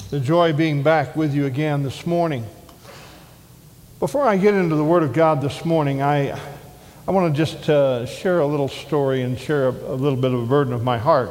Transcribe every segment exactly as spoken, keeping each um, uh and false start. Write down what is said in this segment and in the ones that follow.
The joy of being back with you again this morning. Before I get into the Word of God this morning, I, I want to just uh, share a little story and share a, a little bit of a burden of my heart.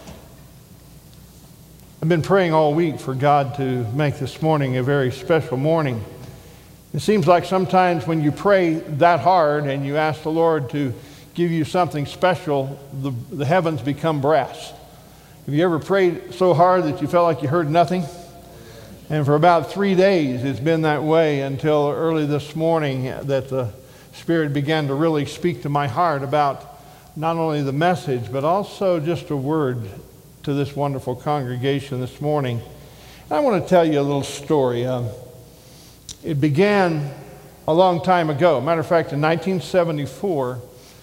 I've been praying all week for God to make this morning a very special morning. It seems like sometimes when you pray that hard and you ask the Lord to give you something special, the, the heavens become brass. Have you ever prayed so hard that you felt like you heard nothing? And for about three days, it's been that way until early this morning that the Spirit began to really speak to my heart about not only the message, but also just a word to this wonderful congregation this morning. And I want to tell you a little story. Um, it began a long time ago. Matter of fact, in nineteen seventy-four,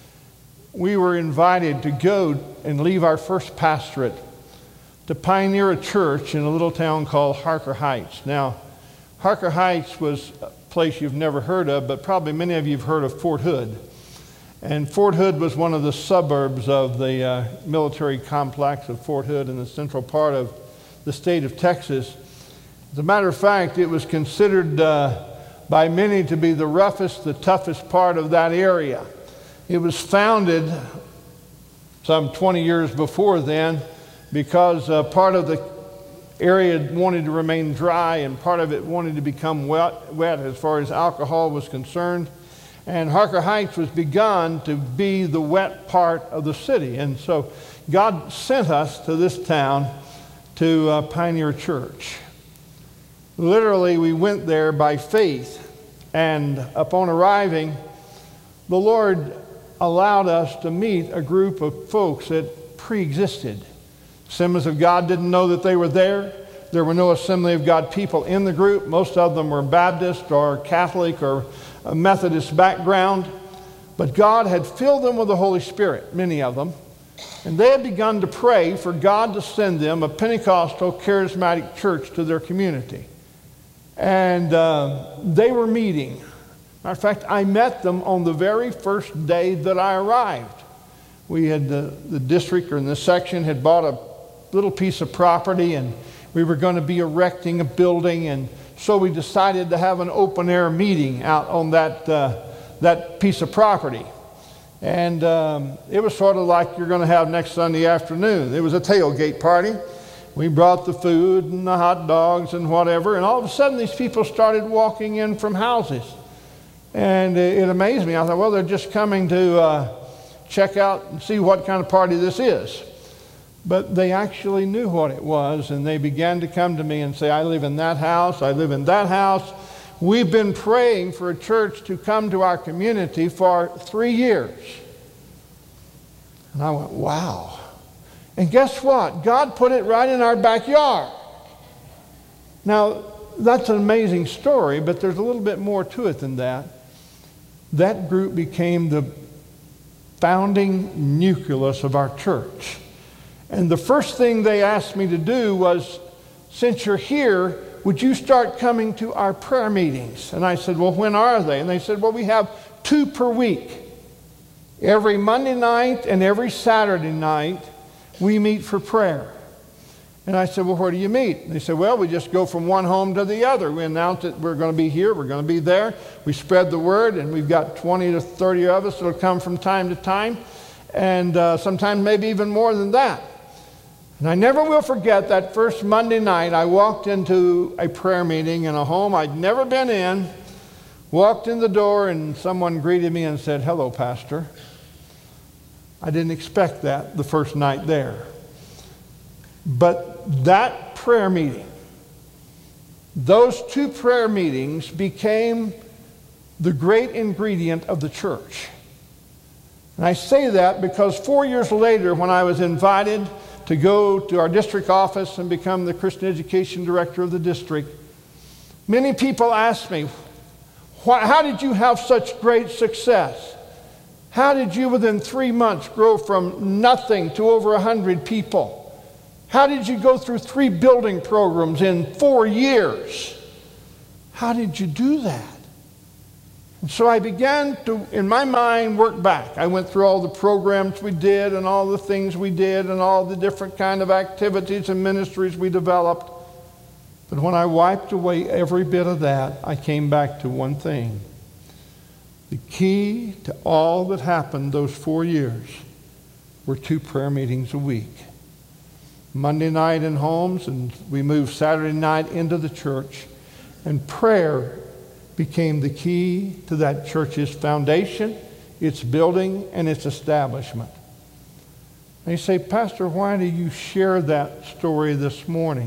we were invited to go and leave our first pastorate to pioneer a church in a little town called Harker Heights. Now, Harker Heights was a place you've never heard of, but probably many of you have heard of Fort Hood. And Fort Hood was one of the suburbs of the uh, military complex of Fort Hood in the central part of the state of Texas. As a matter of fact, it was considered uh, by many to be the roughest, the toughest part of that area. It was founded some twenty years before then, because uh, part of the area wanted to remain dry and part of it wanted to become wet, wet as far as alcohol was concerned. And Harker Heights was begun to be the wet part of the city. And so God sent us to this town to uh, pioneer a church. Literally, we went there by faith. And upon arriving, the Lord allowed us to meet a group of folks that pre-existed. Assemblies of God didn't know that they were there. There were no Assembly of God people in the group. Most of them were Baptist or Catholic or a Methodist background. But God had filled them with the Holy Spirit, many of them. And they had begun to pray for God to send them a Pentecostal charismatic church to their community. And uh, they were meeting. Matter of fact, I met them on the very first day that I arrived. We had, the, the district or in this section had bought a little piece of property, and we were going to be erecting a building, and so we decided to have an open air meeting out on that uh, that piece of property. And um, it was sort of like you're going to have next Sunday afternoon. It was a tailgate party. We brought the food and the hot dogs and whatever, and all of a sudden these people started walking in from houses. And it amazed me. I thought, well, they're just coming to uh, check out and see what kind of party this is. But they actually knew what it was, and they began to come to me and say, I live in that house, I live in that house. We've been praying for a church to come to our community for three years. And I went, wow. And guess what? God put it right in our backyard. Now, that's an amazing story, but there's a little bit more to it than that. That group became the founding nucleus of our church. And the first thing they asked me to do was, since you're here, would you start coming to our prayer meetings? And I said, well, when are they? And they said, well, we have two per week. Every Monday night and every Saturday night, we meet for prayer. And I said, well, where do you meet? And they said, well, we just go from one home to the other. We announce that we're going to be here, we're going to be there. We spread the word, and we've got twenty to thirty of us that will come from time to time, and uh, sometimes maybe even more than that. And I never will forget that first Monday night. I walked into a prayer meeting in a home I'd never been in, walked in the door, and someone greeted me and said, hello, Pastor. I didn't expect that the first night there. But that prayer meeting, those two prayer meetings became the great ingredient of the church. And I say that because four years later, when I was invited to go to our district office and become the Christian Education Director of the district, many people asked me, how did you have such great success? How did you within three months grow from nothing to over a hundred people? How did you go through three building programs in four years? How did you do that? And so I began to, in my mind, work back. I went through all the programs we did and all the things we did and all the different kind of activities and ministries we developed. But when I wiped away every bit of that, I came back to one thing. The key to all that happened those four years were two prayer meetings a week. Monday night in homes, and we moved Saturday night into the church. And prayer became the key to that church's foundation, its building, and its establishment. And you say, Pastor, why do you share that story this morning?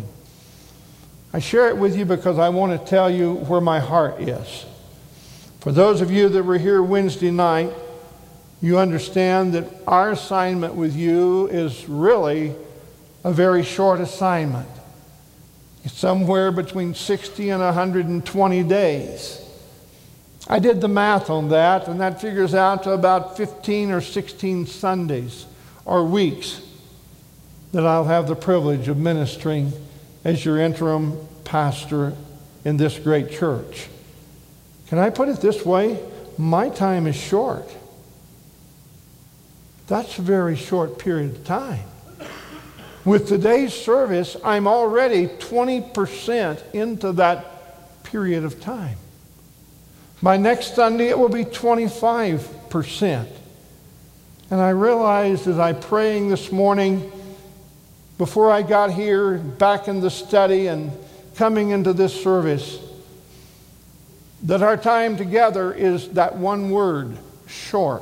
I share it with you because I want to tell you where my heart is. For those of you that were here Wednesday night, you understand that our assignment with you is really a very short assignment. It's somewhere between sixty and one hundred twenty days. I did the math on that, and that figures out to about fifteen or sixteen Sundays or weeks that I'll have the privilege of ministering as your interim pastor in this great church. Can I put it this way? My time is short. That's a very short period of time. With today's service, I'm already twenty percent into that period of time. By next Sunday, it will be twenty-five percent. And I realized as I praying this morning, before I got here, back in the study and coming into this service, that our time together is that one word, short.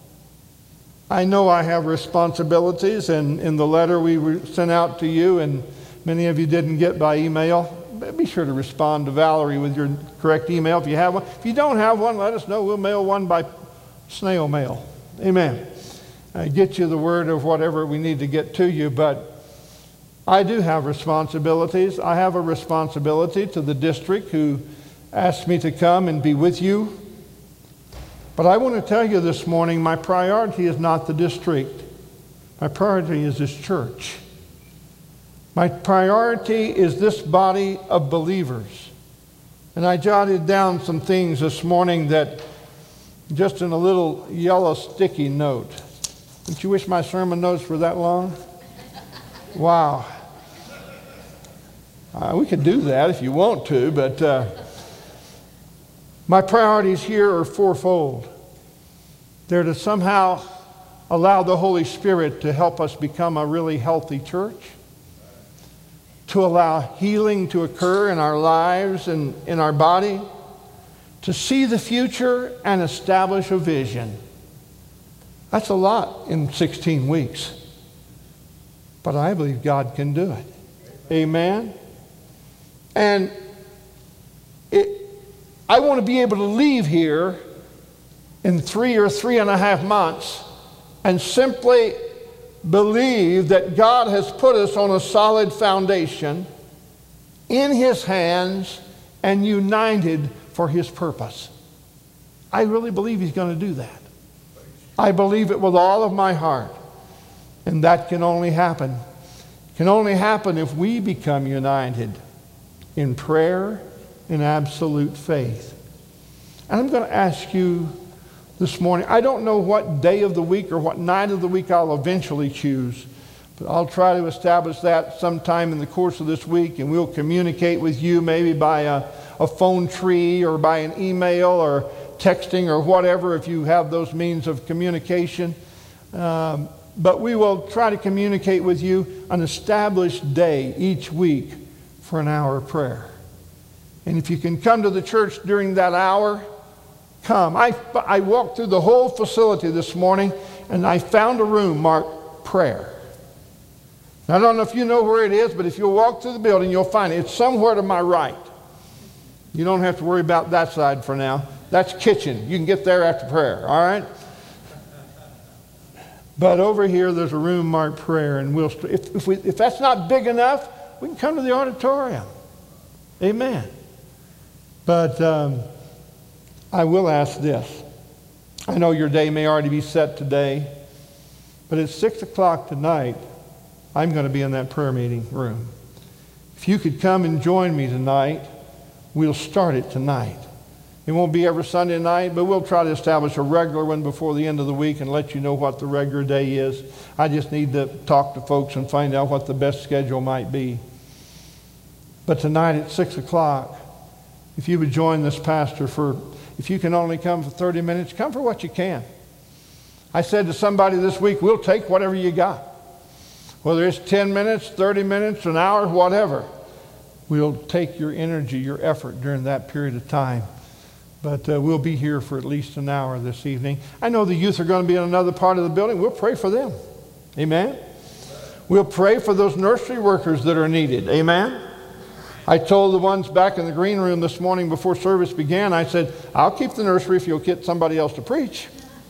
I know I have responsibilities, and in the letter we sent out to you, and many of you didn't get by email, be sure to respond to Valerie with your correct email if you have one. If you don't have one, let us know. We'll mail one by snail mail. Amen. I get you the word of whatever we need to get to you, but I do have responsibilities. I have a responsibility to the district who asked me to come and be with you. But I want to tell you this morning, my priority is not the district. My priority is this church. My priority is this body of believers. And I jotted down some things this morning that, just in a little yellow sticky note. Don't you wish my sermon notes were that long? Wow. Uh, we could do that if you want to, but uh, my priorities here are fourfold. They're to somehow allow the Holy Spirit to help us become a really healthy church, to allow healing to occur in our lives and in our body, to see the future and establish a vision. That's a lot in sixteen weeks. But I believe God can do it. Amen? And it, I want to be able to leave here in three or three and a half months and simply believe that God has put us on a solid foundation in His hands and united for His purpose. I really believe He's going to do that. I believe it with all of my heart. And that can only happen. It can only happen if we become united in prayer and absolute faith. And I'm going to ask you this morning, I don't know what day of the week or what night of the week I'll eventually choose, but I'll try to establish that sometime in the course of this week, and we'll communicate with you maybe by a, a phone tree or by an email or texting or whatever if you have those means of communication. Um, but we will try to communicate with you an established day each week for an hour of prayer. And if you can come to the church during that hour, come. I, I walked through the whole facility this morning and I found a room marked prayer. Now, I don't know if you know where it is, but if you'll walk through the building, you'll find it. It's somewhere to my right. You don't have to worry about that side for now. That's kitchen. You can get there after prayer, all right? But over here, there's a room marked prayer, and we'll, if, if, we, if that's not big enough, we can come to the auditorium. Amen. But um, I will ask this. I know your day may already be set today, but at six o'clock tonight, I'm going to be in that prayer meeting room. If you could come and join me tonight, we'll start it tonight. It won't be every Sunday night, but we'll try to establish a regular one before the end of the week and let you know what the regular day is. I just need to talk to folks and find out what the best schedule might be. But tonight at six o'clock, if you would join this pastor for, if you can only come for thirty minutes, come for what you can. I said to somebody this week, we'll take whatever you got. Whether it's ten minutes, thirty minutes, an hour, whatever. We'll take your energy, your effort during that period of time. But uh, we'll be here for at least an hour this evening. I know the youth are going to be in another part of the building. We'll pray for them. Amen? We'll pray for those nursery workers that are needed. Amen? I told the ones back in the green room this morning before service began, I said, I'll keep the nursery if you'll get somebody else to preach.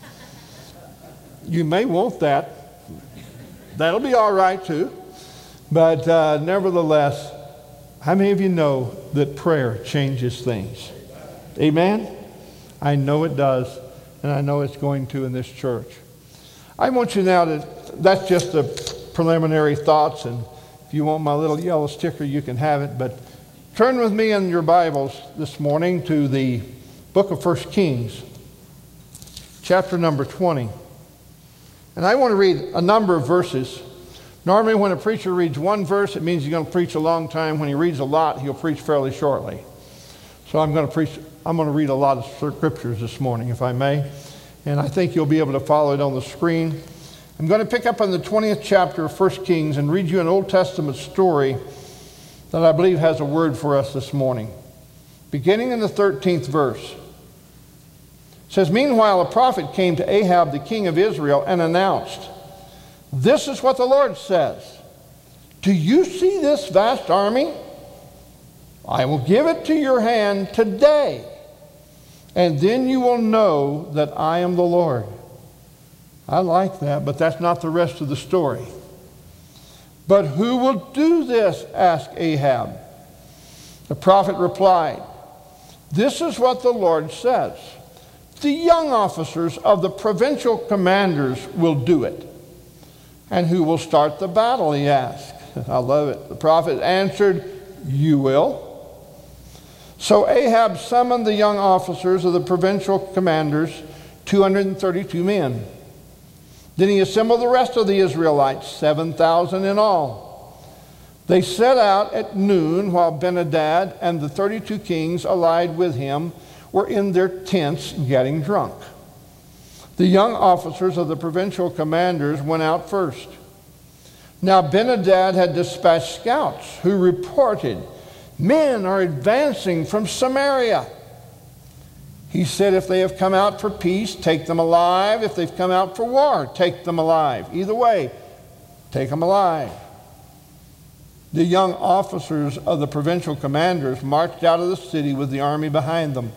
You may want that. That'll be all right too. But uh, nevertheless, how many of you know that prayer changes things? Amen? I know it does, and I know it's going to in this church. I want you now to, that's just the preliminary thoughts, and if you want my little yellow sticker, you can have it. But turn with me in your Bibles this morning to the book of First Kings, chapter number twenty. And I want to read a number of verses. Normally when a preacher reads one verse, it means he's going to preach a long time. When he reads a lot, he'll preach fairly shortly. So I'm going to preach, I'm going to read a lot of scriptures this morning, if I may. And I think you'll be able to follow it on the screen. I'm going to pick up on the twentieth chapter of First Kings and read you an Old Testament story that I believe has a word for us this morning. Beginning in the thirteenth verse. It says, meanwhile, a prophet came to Ahab, the king of Israel, and announced, this is what the Lord says. Do you see this vast army? I will give it to your hand today, and then you will know that I am the Lord. I like that, but that's not the rest of the story. But who will do this? Asked Ahab. The prophet replied, this is what the Lord says. The young officers of the provincial commanders will do it. And who will start the battle, he asked. I love it. The prophet answered, you will. So Ahab summoned the young officers of the provincial commanders, two hundred thirty-two men. Then he assembled the rest of the Israelites, seven thousand in all. They set out at noon while Ben-Hadad and the thirty-two kings allied with him were in their tents getting drunk. The young officers of the provincial commanders went out first. Now Ben-Hadad had dispatched scouts who reported, men are advancing from Samaria. He said, if they have come out for peace, take them alive. If they've come out for war, take them alive. Either way, take them alive. The young officers of the provincial commanders marched out of the city with the army behind them.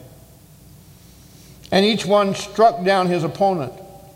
And each one struck down his opponent.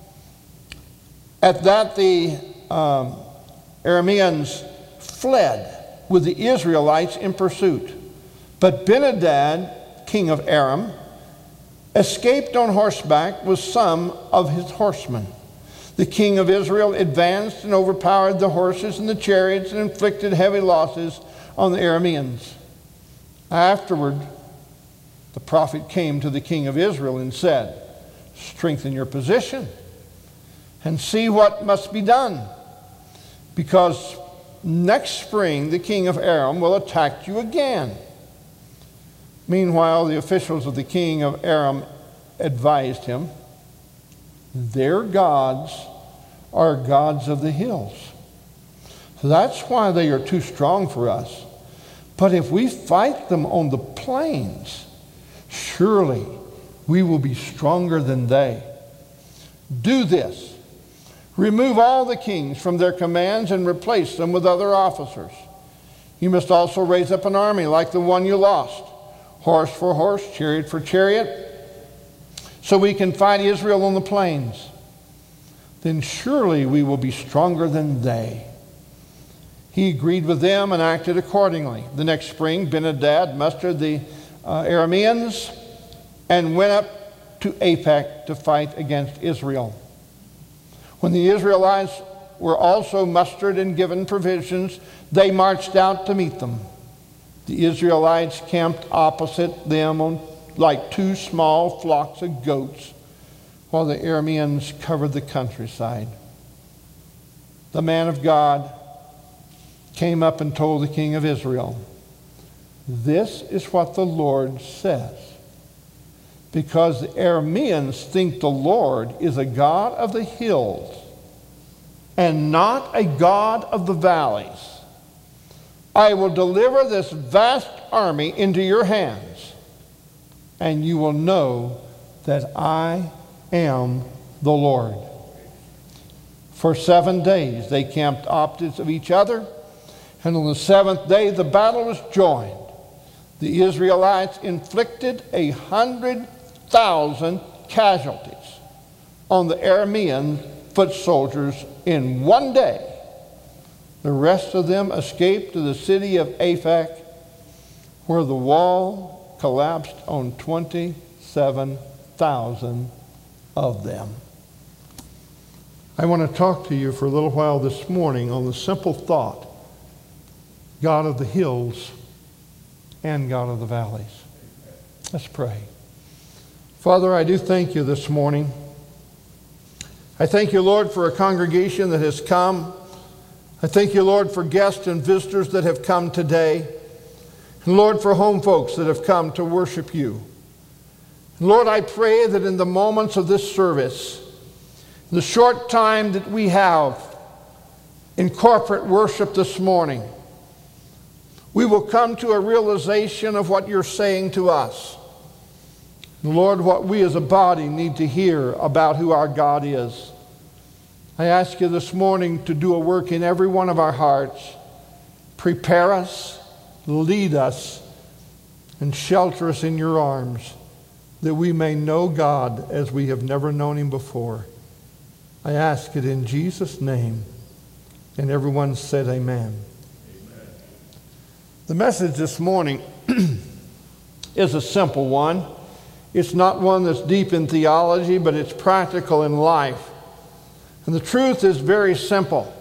At that the um, Arameans fled with the Israelites in pursuit. But Ben-Hadad, king of Aram, escaped on horseback with some of his horsemen. The king of Israel advanced and overpowered the horses and the chariots and inflicted heavy losses on the Arameans. Afterward, the prophet came to the king of Israel and said, strengthen your position and see what must be done, because next spring the king of Aram will attack you again. Meanwhile, the officials of the king of Aram advised him, their gods are gods of the hills. So that's why they are too strong for us. But if we fight them on the plains, surely we will be stronger than they. Do this. Remove all the kings from their commands and replace them with other officers. You must also raise up an army like the one you lost, horse for horse, chariot for chariot, so we can fight Israel on the plains. Then surely we will be stronger than they. He agreed with them and acted accordingly. The next spring, Ben-Hadad mustered the uh, Arameans and went up to Aphek to fight against Israel. When the Israelites were also mustered and given provisions, they marched out to meet them. The Israelites camped opposite them on like two small flocks of goats, while the Arameans covered the countryside. The man of God came up and told the king of Israel, This is what the Lord says. Because the Arameans think the Lord is a God of the hills and not a God of the valleys. I will deliver this vast army into your hands, and you will know that I am the Lord. For seven days they camped opposite of each other, and on the seventh day the battle was joined. The Israelites inflicted a hundred thousand casualties on the Aramean foot soldiers in one day. The rest of them escaped to the city of Aphek, where the wall collapsed on twenty-seven thousand of them. I want to talk to you for a little while this morning on the simple thought, God of the hills and God of the valleys. Let's pray. Father, I do thank you this morning. I thank you, Lord, for a congregation that has come. I thank you, Lord, for guests and visitors that have come today. And Lord, for home folks that have come to worship you. And Lord, I pray that in the moments of this service, the short time that we have in corporate worship this morning, we will come to a realization of what you're saying to us. Lord, what we as a body need to hear about who our God is. I ask you this morning to do a work in every one of our hearts. Prepare us, lead us, and shelter us in your arms, that we may know God as we have never known him before. I ask it in Jesus' name. And everyone said amen. Amen. The message this morning is a simple one. It's not one that's deep in theology, but it's practical in life. And the truth is very simple.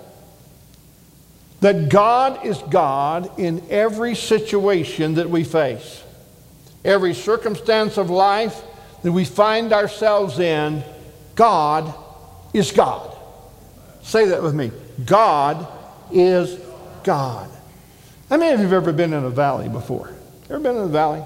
That God is God in every situation that we face. Every circumstance of life that we find ourselves in, God is God. Say that with me. God is God. How many of you have ever been in a valley before? Ever been in a valley?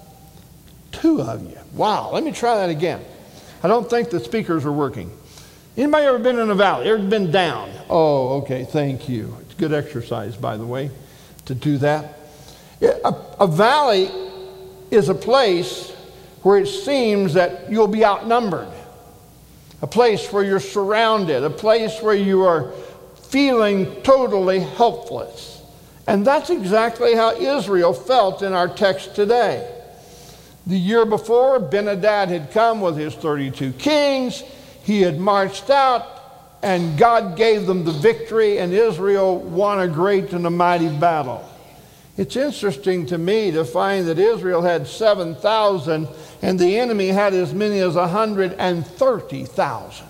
Two of you. Wow, let me try that again. I don't think the speakers are working. Anybody ever been in a valley? Ever been down? Oh, okay, thank you. It's good exercise, by the way, to do that. A, a valley is a place where it seems that you'll be outnumbered. A place where you're surrounded. A place where you are feeling totally helpless. And that's exactly how Israel felt in our text today. The year before, Ben-Hadad had come with his thirty-two kings. He had marched out, and God gave them the victory, and Israel won a great and a mighty battle. It's interesting to me to find that Israel had seven thousand, and the enemy had as many as one hundred thirty thousand.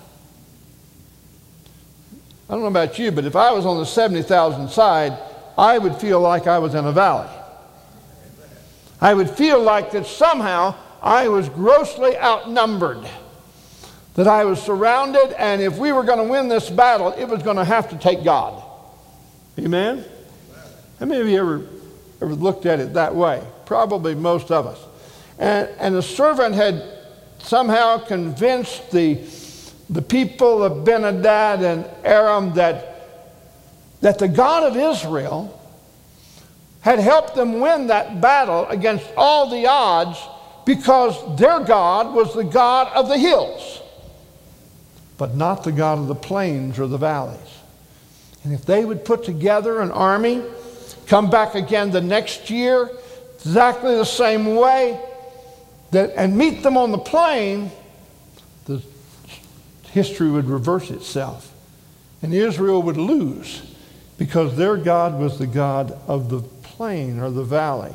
I don't know about you, but if I was on the seventy thousand side, I would feel like I was in a valley. I would feel like that somehow I was grossly outnumbered, that I was surrounded, and if we were going to win this battle, it was going to have to take God. Amen? How many of you ever, ever looked at it that way? Probably most of us. And, and the servant had somehow convinced the, the people of Ben-Hadad and Aram that, that the God of Israel had helped them win that battle against all the odds, because their God was the God of the hills, but not the God of the plains or the valleys. And if they would put together an army, come back again the next year, exactly the same way, that, and meet them on the plain, the history would reverse itself. And Israel would lose, because their God was the God of the plain or the valley.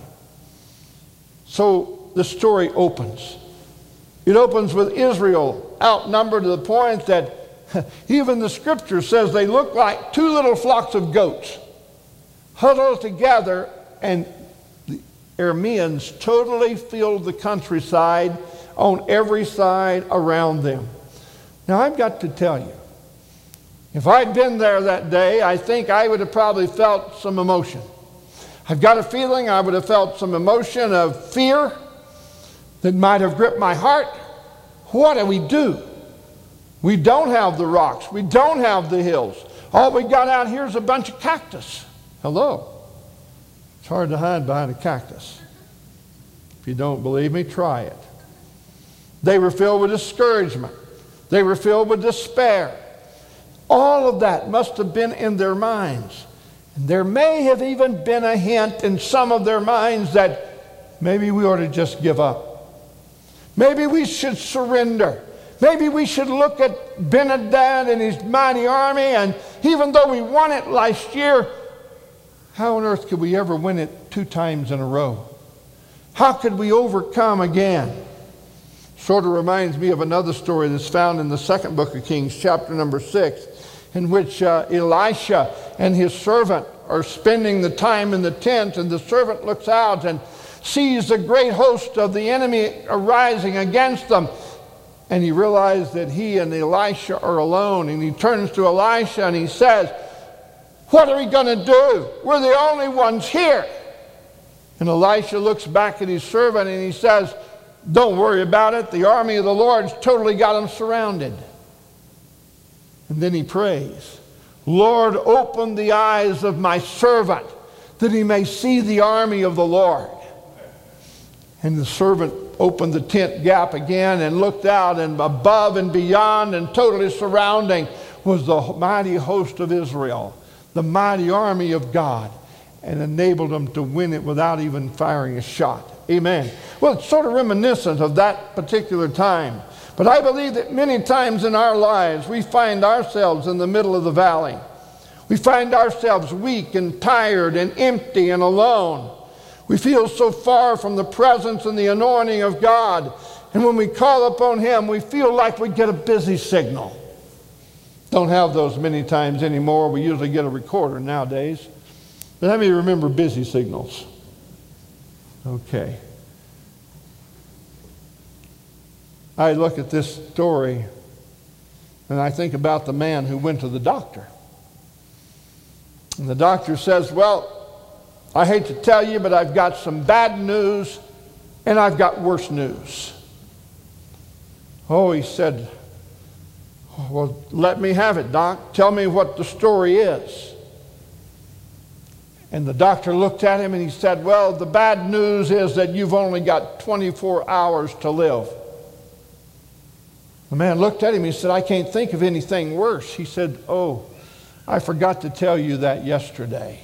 So the story opens. It opens with Israel outnumbered to the point that even the scripture says they look like two little flocks of goats huddled together, and the Arameans totally filled the countryside on every side around them. Now I've got to tell you, if I'd been there that day, I think I would have probably felt some emotion. I've got a feeling I would have felt some emotion of fear that might have gripped my heart. What do we do? We don't have the rocks. We don't have the hills. All we got out here is a bunch of cactus. Hello. It's hard to hide behind a cactus. If you don't believe me, try it. They were filled with discouragement. They were filled with despair. All of that must have been in their minds. And there may have even been a hint in some of their minds that maybe we ought to just give up. Maybe we should surrender. Maybe we should look at Ben-Hadad and his mighty army, and even though we won it last year, how on earth could we ever win it two times in a row? How could we overcome again? Sort of reminds me of another story that's found in the second book of Kings, chapter number six, in which uh, Elisha and his servant are spending the time in the tent, and the servant looks out and sees the great host of the enemy arising against them. And he realized that he and Elisha are alone. And he turns to Elisha and he says, "What are we going to do? We're the only ones here." And Elisha looks back at his servant and he says, "Don't worry about it. The army of the Lord's totally got them surrounded." And then he prays, "Lord, open the eyes of my servant that he may see the army of the Lord." And the servant opened the tent gap again and looked out, and above and beyond and totally surrounding was the mighty host of Israel, the mighty army of God, and enabled them to win it without even firing a shot. Amen. Well, it's sort of reminiscent of that particular time. But I believe that many times in our lives we find ourselves in the middle of the valley. We find ourselves weak and tired and empty and alone. We feel so far from the presence and the anointing of God. And when we call upon Him, we feel like we get a busy signal. Don't have those many times anymore. We usually get a recorder nowadays. But let me remember busy signals. Okay. I look at this story and I think about the man who went to the doctor. And the doctor says, "Well, I hate to tell you, but I've got some bad news and I've got worse news." Oh, he said, "Well, let me have it, Doc. Tell me what the story is." And the doctor looked at him and he said, "Well, the bad news is that you've only got twenty-four hours to live." The man looked at him and he said, "I can't think of anything worse." He said, "Oh, I forgot to tell you that yesterday."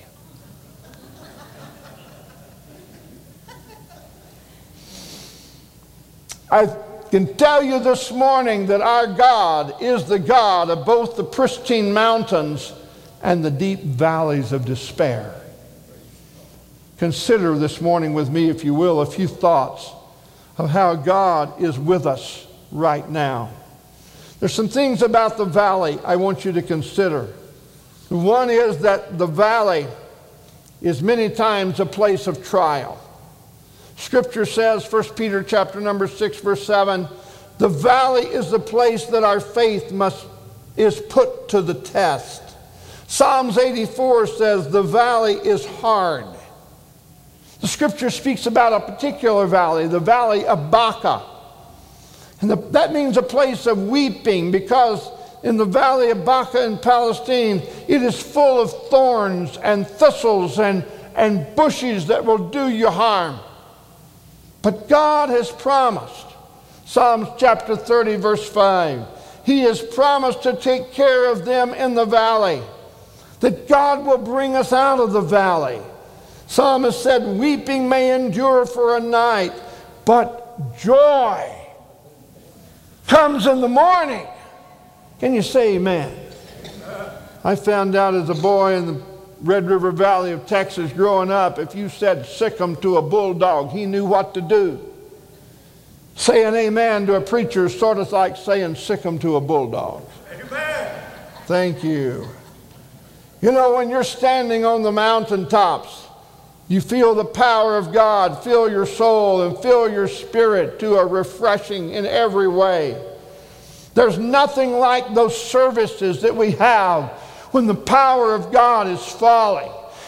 I can tell you this morning that our God is the God of both the pristine mountains and the deep valleys of despair. Consider this morning with me, if you will, a few thoughts of how God is with us right now. There's some things about the valley I want you to consider. One is that the valley is many times a place of trial. Scripture says, First Peter chapter number six, verse seven, the valley is the place that our faith must is put to the test. Psalms eighty-four says the valley is hard. The Scripture speaks about a particular valley, the valley of Baca. And the, that means a place of weeping, because in the valley of Baca in Palestine, it is full of thorns and thistles and, and bushes that will do you harm. But God has promised, Psalms chapter thirty, verse five, He has promised to take care of them in the valley, that God will bring us out of the valley. Psalmist said, weeping may endure for a night, but joy comes in the morning. Can you say amen? I found out as a boy in the Red River Valley of Texas growing up, if you said sick 'em to a bulldog, he knew what to do. Saying amen to a preacher is sort of like saying sick 'em to a bulldog. Amen. Thank you. You know, when you're standing on the mountaintops, you feel the power of God fill your soul and fill your spirit to a refreshing in every way. There's nothing like those services that we have when the power of God is falling.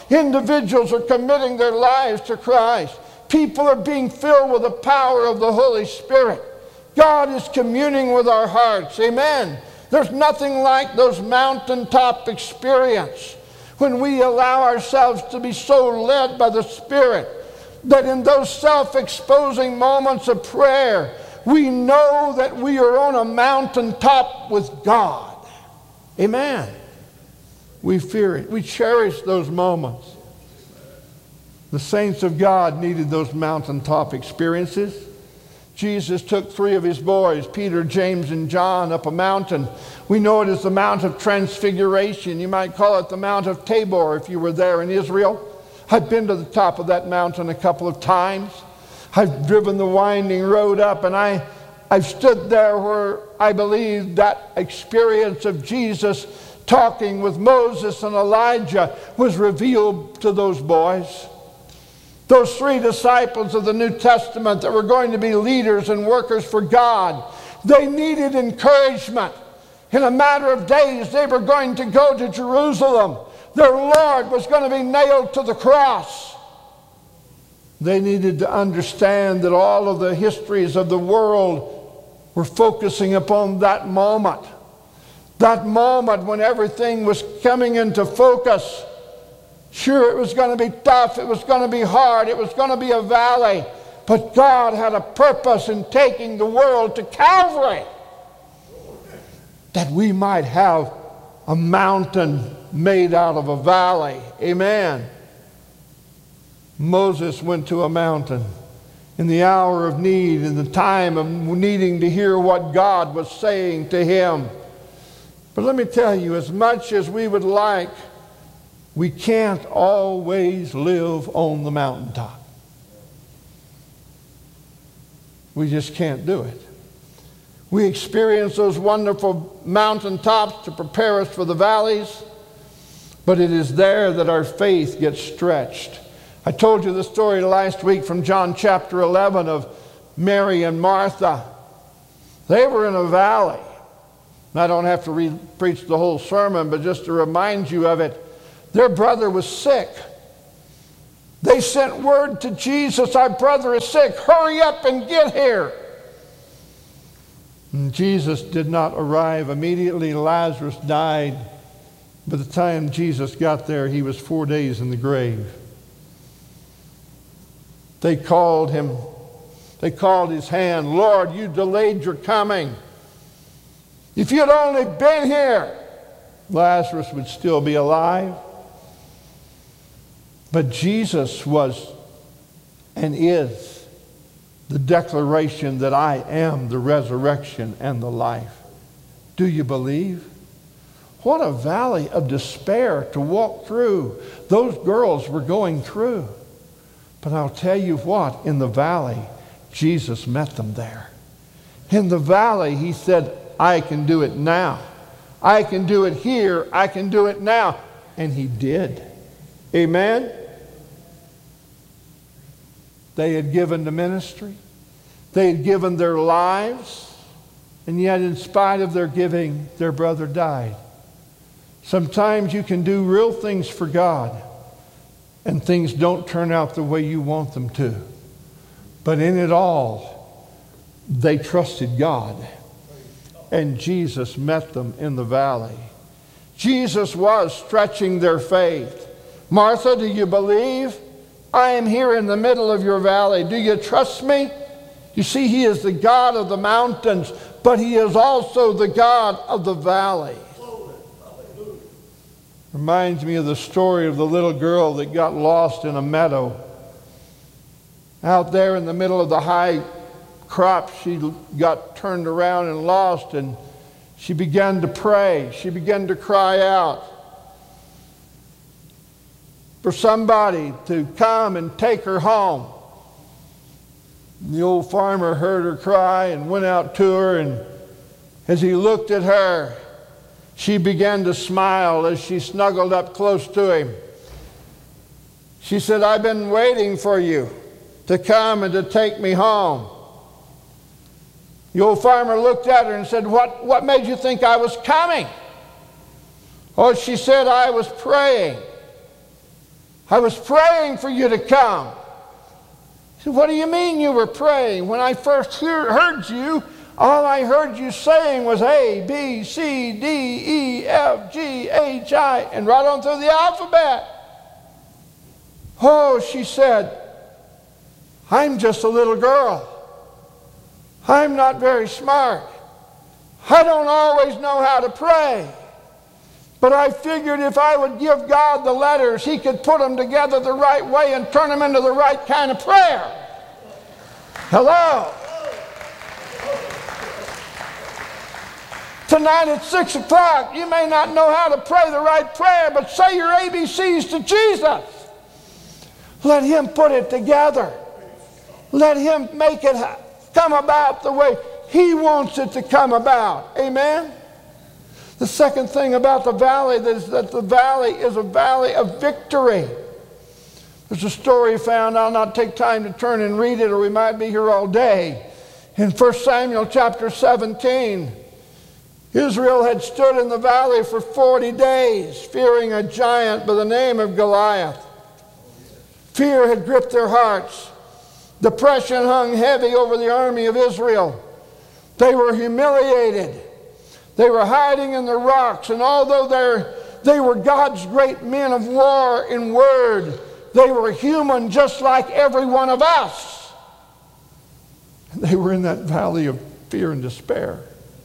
Individuals are committing their lives to Christ. People are being filled with the power of the Holy Spirit. God is communing with our hearts. Amen. There's nothing like those mountaintop experiences when we allow ourselves to be so led by the Spirit that in those self-exposing moments of prayer, we know that we are on a mountaintop with God. Amen. We fear it. We cherish those moments. The saints of God needed those mountaintop experiences. Jesus took three of his boys, Peter, James, and John, up a mountain. We know it as the Mount of Transfiguration. You might call it the Mount of Tabor if you were there in Israel. I've been to the top of that mountain a couple of times. I've driven the winding road up, and I, I've stood there where I believe that experience of Jesus talking with Moses and Elijah was revealed to those boys. Those three disciples of the New Testament that were going to be leaders and workers for God, they needed encouragement. In a matter of days, they were going to go to Jerusalem. Their Lord was going to be nailed to the cross. They needed to understand that all of the histories of the world were focusing upon that moment. That moment when everything was coming into focus. Sure, it was going to be tough, it was going to be hard, it was going to be a valley, but God had a purpose in taking the world to Calvary, that we might have a mountain made out of a valley. Amen. Moses went to a mountain in the hour of need, in the time of needing to hear what God was saying to him. But let me tell you, as much as we would like, we can't always live on the mountaintop. We just can't do it. We experience those wonderful mountaintops to prepare us for the valleys, but it is there that our faith gets stretched. I told you the story last week from John chapter eleven of Mary and Martha. They were in a valley. I don't have to re- preach the whole sermon, but just to remind you of it. Their brother was sick. They sent word to Jesus, our brother is sick. Hurry up and get here. And Jesus did not arrive immediately. Lazarus died. By the time Jesus got there, he was four days in the grave. They called him. They called his hand. Lord, you delayed your coming. If you'd only been here, Lazarus would still be alive. But Jesus was and is the declaration that I am the resurrection and the life. Do you believe? What a valley of despair to walk through. Those girls were going through. But I'll tell you what, in the valley, Jesus met them there. In the valley, he said, I can do it now. I can do it here. I can do it now. And he did. Amen? They had given to ministry. They had given their lives. And yet, in spite of their giving, their brother died. Sometimes you can do real things for God, and things don't turn out the way you want them to. But in it all, they trusted God. And Jesus met them in the valley. Jesus was stretching their faith. Martha, do you believe? I am here in the middle of your valley. Do you trust me? You see, he is the God of the mountains, but he is also the God of the valley. Reminds me of the story of the little girl that got lost in a meadow. Out there in the middle of the high crops, she got turned around and lost, and she began to pray. She began to cry out for somebody to come and take her home. And the old farmer heard her cry and went out to her, and as he looked at her, she began to smile as she snuggled up close to him. She said, I've been waiting for you to come and to take me home. The old farmer looked at her and said, what, what made you think I was coming? Oh, she said, I was praying. I was praying for you to come. He said, what do you mean you were praying? When I first hear, heard you, all I heard you saying was A, B, C, D, E, F, G, H, I, and right on through the alphabet. Oh, she said, I'm just a little girl. I'm not very smart. I don't always know how to pray. But I figured if I would give God the letters, He could put them together the right way and turn them into the right kind of prayer. Hello. Tonight at six o'clock, you may not know how to pray the right prayer, but say your A B Cs to Jesus. Let Him put it together. Let Him make it come about the way He wants it to come about. Amen? The second thing about the valley is that the valley is a valley of victory. There's a story found. I'll not take time to turn and read it, or we might be here all day. In First Samuel chapter seventeen, Israel had stood in the valley for forty days, fearing a giant by the name of Goliath. Fear had gripped their hearts. Depression hung heavy over the army of Israel. They were humiliated. They were hiding in the rocks, and although they were God's great men of war in word, they were human just like every one of us. And they were in that valley of fear and despair.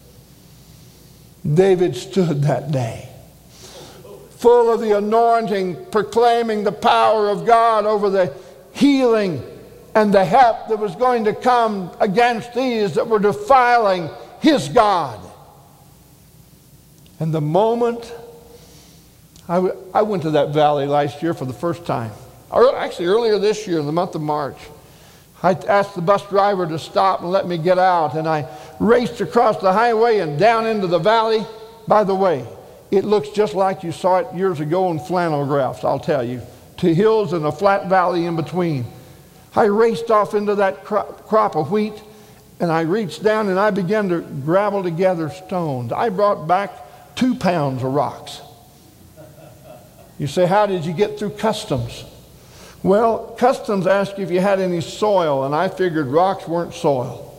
David stood that day, full of the anointing, proclaiming the power of God over the healing and the help that was going to come against these that were defiling his God. And the moment, I, w- I went to that valley last year for the first time. Or actually earlier this year in the month of March. I asked the bus driver to stop and let me get out, and I raced across the highway and down into the valley. By the way, it looks just like you saw it years ago in flannel graphs, I'll tell you. Two hills and a flat valley in between. I raced off into that crop, crop of wheat, and I reached down and I began to gravel together stones. I brought back two pounds of rocks. You say, how did you get through customs? Well, customs asked you if you had any soil, and I figured rocks weren't soil.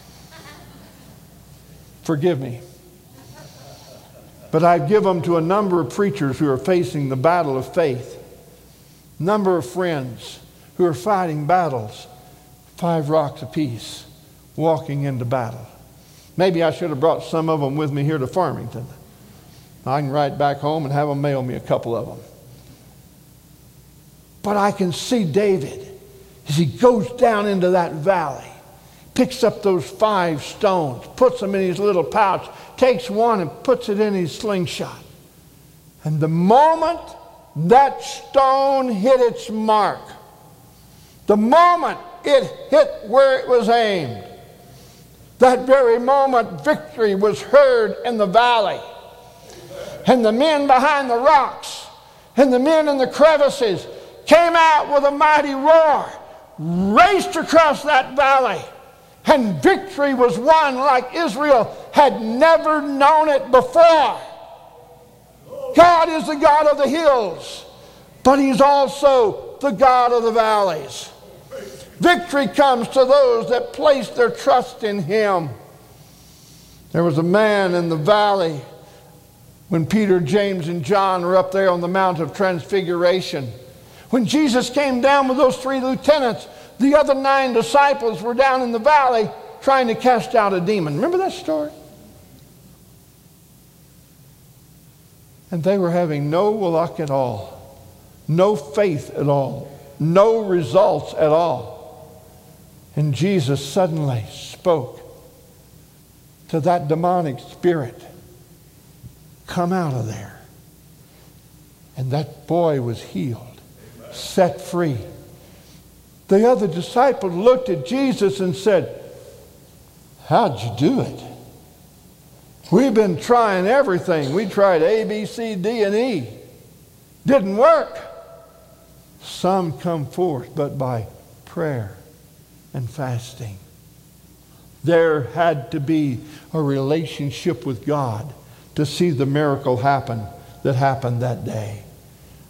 Forgive me. But I give them to a number of preachers who are facing the battle of faith. Number of friends who are fighting battles. Five rocks apiece, walking into battle. Maybe I should have brought some of them with me here to Farmington. I can ride back home and have them mail me a couple of them. But I can see David as he goes down into that valley, picks up those five stones, puts them in his little pouch, takes one and puts it in his slingshot. And the moment that stone hit its mark, the moment it hit where it was aimed, that very moment victory was heard in the valley. And the men behind the rocks and the men in the crevices came out with a mighty roar, raced across that valley, and victory was won like Israel had never known it before. God is the God of the hills, but He's also the God of the valleys. Victory comes to those that place their trust in Him. There was a man in the valley when Peter, James, and John were up there on the Mount of Transfiguration. When Jesus came down with those three lieutenants, the other nine disciples were down in the valley trying to cast out a demon. Remember that story? And they were having no luck at all, no faith at all, no results at all. And Jesus suddenly spoke to that demonic spirit, come out of there. And that boy was healed, set free. The other disciples looked at Jesus and said, how'd you do it? We've been trying everything. We tried A, B, C, D, and E. Didn't work. Some come forth but by prayer and fasting. There had to be a relationship with God to see the miracle happen that happened that day.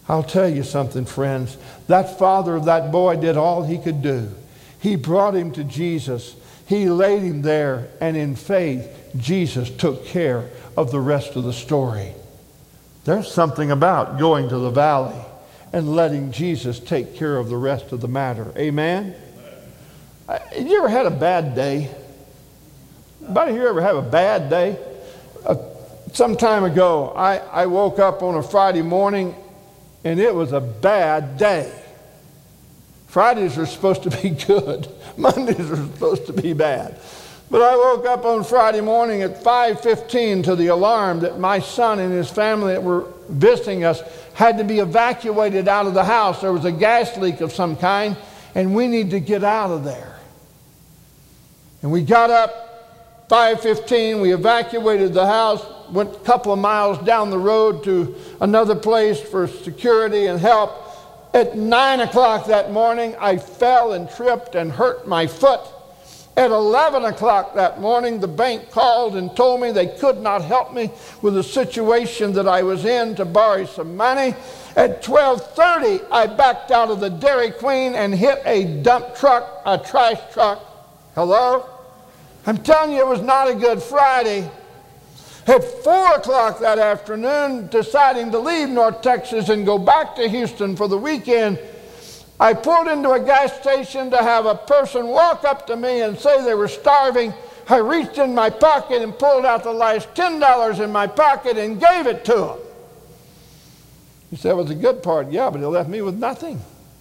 I'll tell you something, friends. That father of that boy did all he could do. He brought him to Jesus. He laid him there, and in faith, Jesus took care of the rest of the story. There's something about going to the valley and letting Jesus take care of the rest of the matter. Amen? Have you ever had a bad day? Anybody here ever have a bad day? Uh, some time ago, I, I woke up on a Friday morning, and it was a bad day. Fridays are supposed to be good. Mondays are supposed to be bad. But I woke up on Friday morning at five fifteen to the alarm that my son and his family that were visiting us had to be evacuated out of the house. There was a gas leak of some kind, and we need to get out of there. And we got up five fifteen, we evacuated the house, went a couple of miles down the road to another place for security and help. At nine o'clock that morning, I fell and tripped and hurt my foot. At eleven o'clock that morning, the bank called and told me they could not help me with the situation that I was in to borrow some money. At twelve thirty, I backed out of the Dairy Queen and hit a dump truck, a trash truck. Hello? I'm telling you, it was not a good Friday. At four o'clock that afternoon, deciding to leave North Texas and go back to Houston for the weekend, I pulled into a gas station to have a person walk up to me and say they were starving. I reached in my pocket and pulled out the last ten dollars in my pocket and gave it to him. He said, it was a good part. Yeah, but he left me with nothing.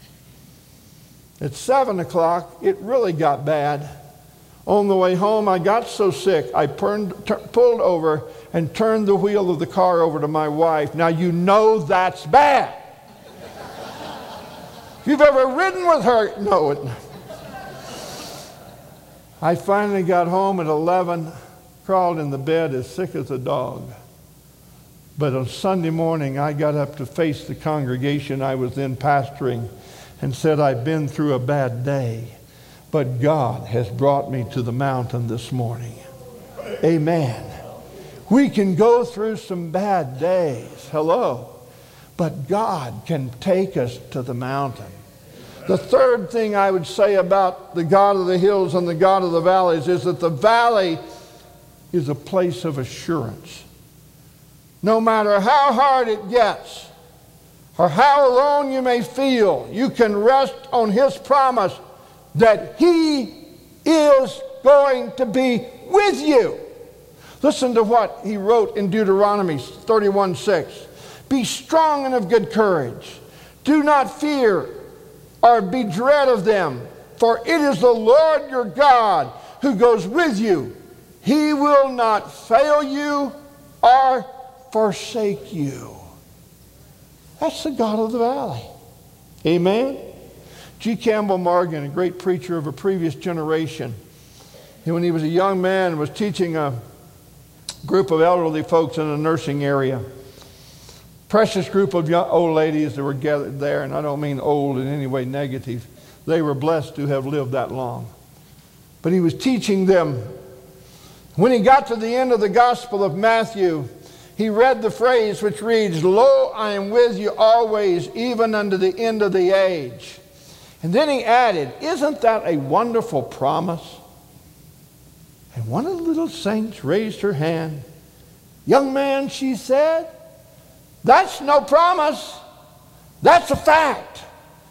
At seven o'clock, it really got bad. On the way home, I got so sick, I turned, t- pulled over and turned the wheel of the car over to my wife. Now, you know that's bad. If you've ever ridden with her, no. It, I finally got home at eleven, crawled in the bed as sick as a dog. But on Sunday morning, I got up to face the congregation I was then pastoring and said, I've been through a bad day, but God has brought me to the mountain this morning. Amen. We can go through some bad days. Hello. But God can take us to the mountain. The third thing I would say about the God of the hills and the God of the valleys is that the valley is a place of assurance. No matter how hard it gets or how alone you may feel, you can rest on His promise that He is going to be with you. Listen to what He wrote in Deuteronomy thirty-one six. Be strong and of good courage. Do not fear or be dread of them, for it is the Lord your God who goes with you. He will not fail you or forsake you. That's the God of the valley. Amen? G. Campbell Morgan, a great preacher of a previous generation, when he was a young man, was teaching a group of elderly folks in a nursing area. Precious group of young, old ladies that were gathered there, and I don't mean old in any way negative. They were blessed to have lived that long. But he was teaching them. When he got to the end of the Gospel of Matthew, he read the phrase which reads, Lo, I am with you always, even unto the end of the age. And then he added, isn't that a wonderful promise? And one of the little saints raised her hand. Young man, she said, that's no promise. That's a fact.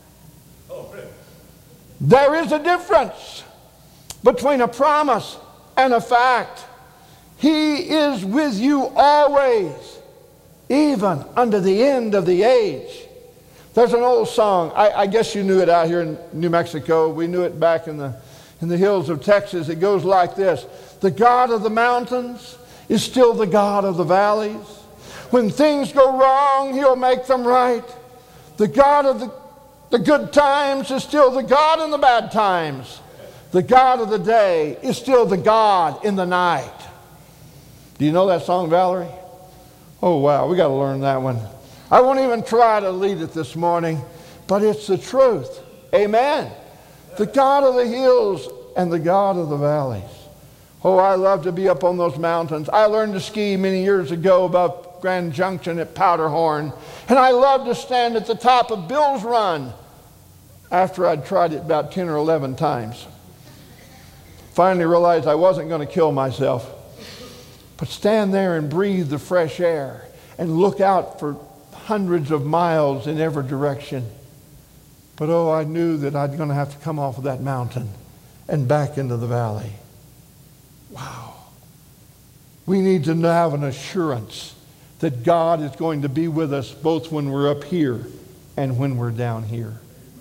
There is a difference between a promise and a fact. He is with you always, even unto the end of the age. There's an old song. I, I guess you knew it out here in New Mexico. We knew it back in the, in the hills of Texas. It goes like this. The God of the mountains is still the God of the valleys. When things go wrong, He'll make them right. The God of the, the good times is still the God in the bad times. The God of the day is still the God in the night. Do you know that song, Valerie? Oh, wow, we got to learn that one. I won't even try to lead it this morning, but it's the truth. Amen. The God of the hills and the God of the valleys. Oh, I love to be up on those mountains. I learned to ski many years ago, about Grand Junction at Powderhorn. And I loved to stand at the top of Bill's Run after I'd tried it about ten or eleven times. Finally realized I wasn't going to kill myself, but stand there and breathe the fresh air and look out for hundreds of miles in every direction. But oh, I knew that I'd going to have to come off of that mountain and back into the valley. Wow. We need to have an assurance that God is going to be with us both when we're up here and when we're down here.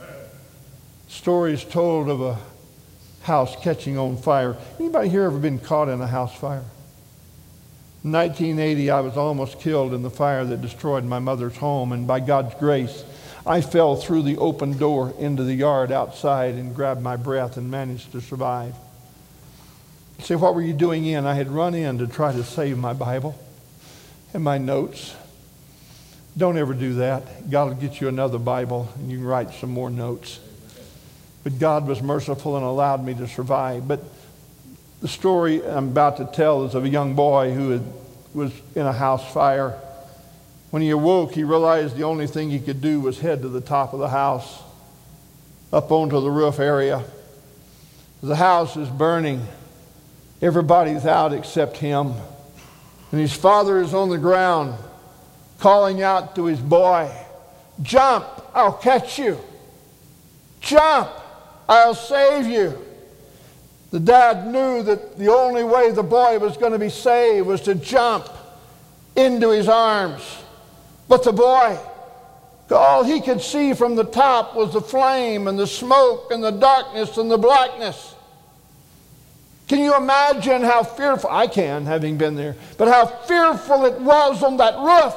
Stories told of a house catching on fire. Anybody here ever been caught in a house fire? In nineteen eighty, I was almost killed in the fire that destroyed my mother's home, and by God's grace, I fell through the open door into the yard outside and grabbed my breath and managed to survive. You say, what were you doing in? I had run in to try to save my Bible and my notes. Don't ever do that. God will get you another Bible and you can write some more notes. But God was merciful and allowed me to survive. But the story I'm about to tell is of a young boy who had, was in a house fire. When he awoke, he realized the only thing he could do was head to the top of the house, up onto the roof area. The house is burning. Everybody's out except him. And his father is on the ground, calling out to his boy, "Jump, I'll catch you. Jump, I'll save you." The dad knew that the only way the boy was going to be saved was to jump into his arms. But the boy, all he could see from the top was the flame and the smoke and the darkness and the blackness. Can you imagine how fearful, I can, having been there, but how fearful it was on that roof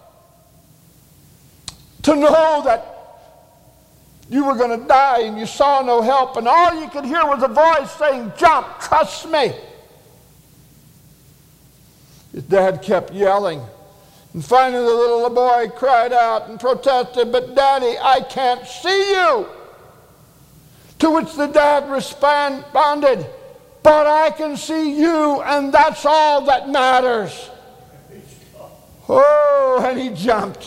to know that you were going to die and you saw no help, and all you could hear was a voice saying, "Jump, trust me." His dad kept yelling. And finally the little boy cried out and protested, "But Daddy, I can't see you." To which the dad responded, "But I can see you, and that's all that matters." Oh, and he jumped.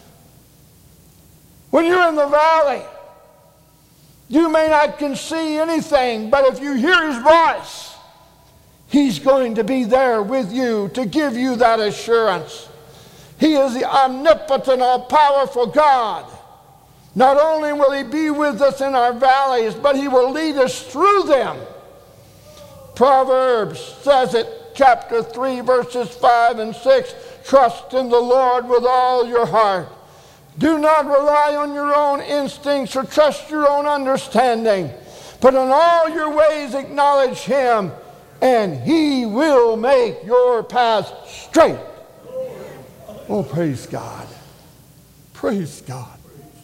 When you're in the valley, you may not can see anything, but if you hear his voice, he's going to be there with you to give you that assurance. He is the omnipotent, all-powerful God. Not only will he be with us in our valleys, but he will lead us through them. Proverbs says it, chapter three, verses five and six, "Trust in the Lord with all your heart. Do not rely on your own instincts or trust your own understanding, but in all your ways acknowledge him, and he will make your path straight." Oh, praise God. Praise God.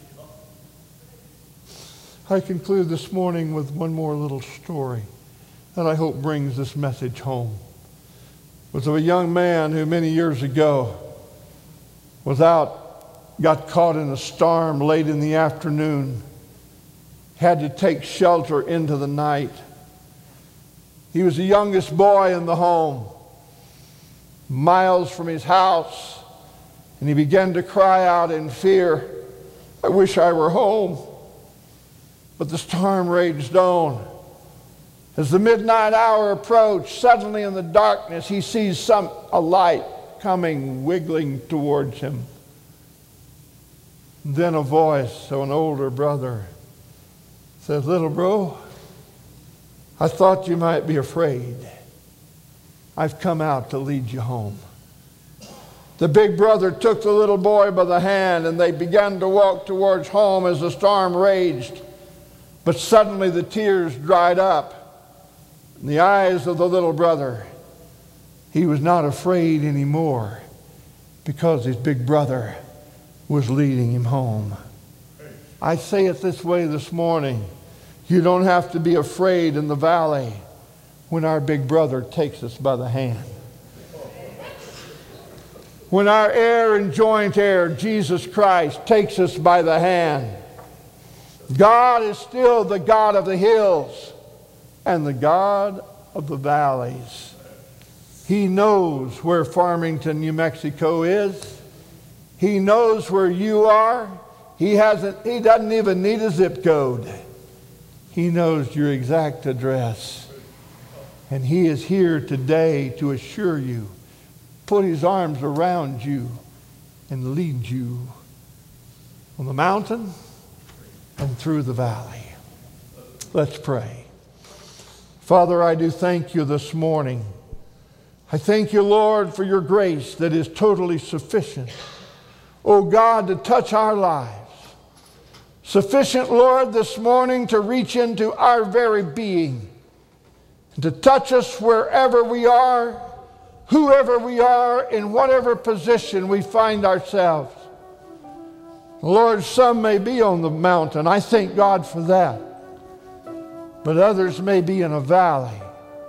I conclude this morning with one more little story that I hope brings this message home. It was of a young man who many years ago was out, got caught in a storm late in the afternoon, had to take shelter into the night. He was the youngest boy in the home, miles from his house, and he began to cry out in fear, "I wish I were home." But the storm raged on. As the midnight hour approached, suddenly in the darkness he sees some a light coming, wiggling towards him. Then a voice of an older brother says, "Little bro, I thought you might be afraid. I've come out to lead you home." The big brother took the little boy by the hand, and they began to walk towards home as the storm raged. But suddenly the tears dried up in the eyes of the little brother. He was not afraid anymore because his big brother was leading him home. I say it this way this morning. You don't have to be afraid in the valley when our big brother takes us by the hand. When our heir and joint heir, Jesus Christ, takes us by the hand. God is still the God of the hills and the God of the valleys. He knows where Farmington, New Mexico is. He knows where you are. He hasn't, he doesn't even need a zip code. He knows your exact address. And He is here today to assure you, put His arms around you and lead you on the mountain and through the valley. Let's pray. Father, I do thank you this morning. I thank you, Lord, for your grace that is totally sufficient. Oh God, to touch our lives. Sufficient, Lord, this morning to reach into our very being and to touch us wherever we are, whoever we are, in whatever position we find ourselves. Lord, some may be on the mountain. I thank God for that. But others may be in a valley.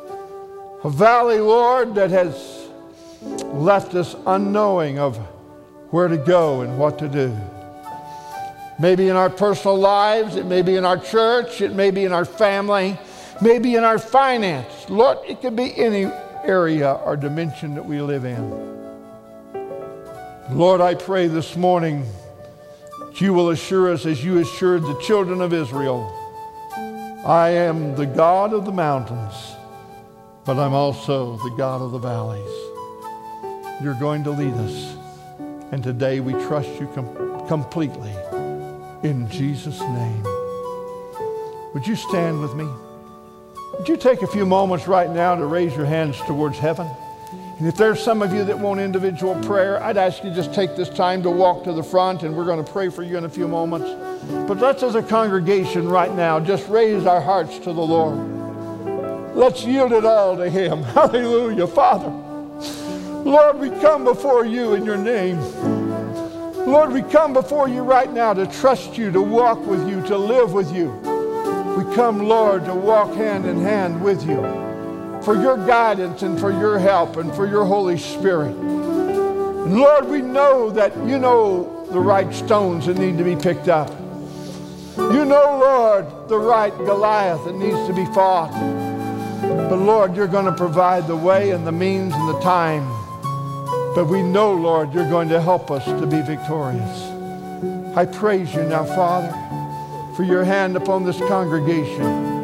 A valley, Lord, that has left us unknowing of where to go and what to do. Maybe in our personal lives, it may be in our church, it may be in our family, maybe in our finance. Lord, it could be any area or dimension that we live in. Lord, I pray this morning that you will assure us as you assured the children of Israel, I am the God of the mountains, but I'm also the God of the valleys. You're going to lead us. And today we trust you com- completely. In Jesus' name. Would you stand with me? Would you take a few moments right now to raise your hands towards heaven? And if there's some of you that want individual prayer, I'd ask you just take this time to walk to the front, and we're going to pray for you in a few moments. But let's, as a congregation right now, just raise our hearts to the Lord. Let's yield it all to Him. Hallelujah. Father, Lord, we come before you in your name. Lord, we come before you right now to trust you, to walk with you, to live with you. We come, Lord, to walk hand in hand with you for your guidance and for your help and for your Holy Spirit. And Lord, we know that you know the right stones that need to be picked up. You know, Lord, the right Goliath that needs to be fought. But Lord, you're going to provide the way and the means and the time. But we know, Lord, you're going to help us to be victorious. I praise you now, Father, for your hand upon this congregation.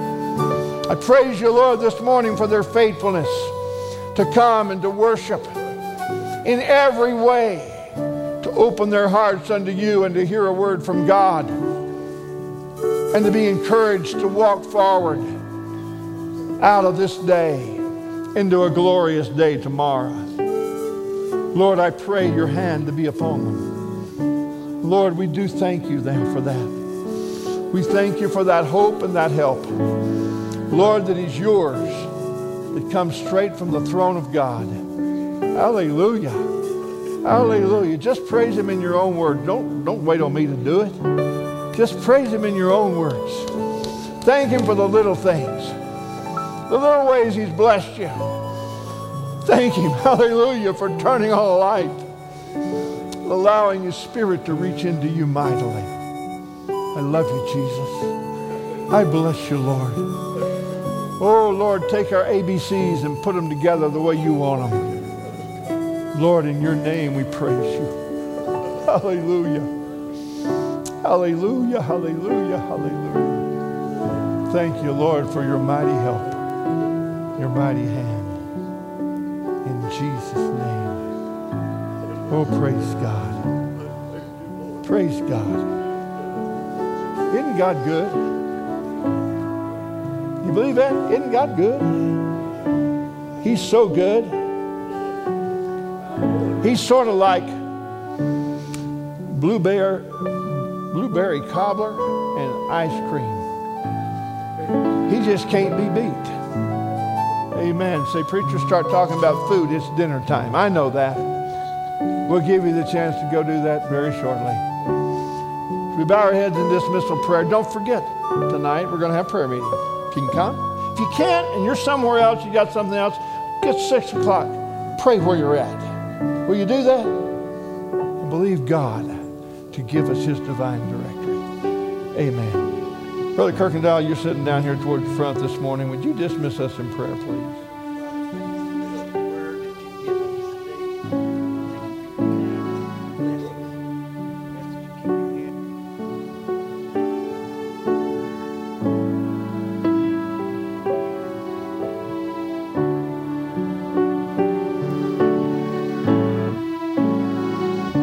I praise you, Lord, this morning for their faithfulness to come and to worship in every way, to open their hearts unto you and to hear a word from God, and to be encouraged to walk forward out of this day into a glorious day tomorrow. Lord, I pray your hand to be upon them. Lord, we do thank you then for that. We thank you for that hope and that help. Lord, that is yours, that comes straight from the throne of God. Hallelujah. Hallelujah. Just praise him in your own words. Don't, don't wait on me to do it. Just praise him in your own words. Thank him for the little things, the little ways he's blessed you. Thank him, hallelujah, for turning on a light, allowing his Spirit to reach into you mightily. I love you, Jesus. I bless you, Lord. Oh, Lord, take our A B Cs and put them together the way you want them. Lord, in your name we praise you. Hallelujah. Hallelujah, hallelujah, hallelujah. Thank you, Lord, for your mighty help, your mighty hand. In Jesus' name. Oh, praise God. Praise God. Isn't God good? You believe that? Isn't God good? He's so good. He's sort of like blueberry, blueberry cobbler and ice cream. He just can't be beat. Amen. Say, preacher, start talking about food. It's dinner time. I know that. We'll give you the chance to go do that very shortly. We bow our heads in dismissal prayer. Don't forget, tonight we're going to have prayer meeting. If you can come. If you can't and you're somewhere else, you got something else, get six o'clock. Pray where you're at. Will you do that? And believe God to give us his divine directory. Amen. Brother Kirkendall, you're sitting down here towards the front this morning. Would you dismiss us in prayer, please?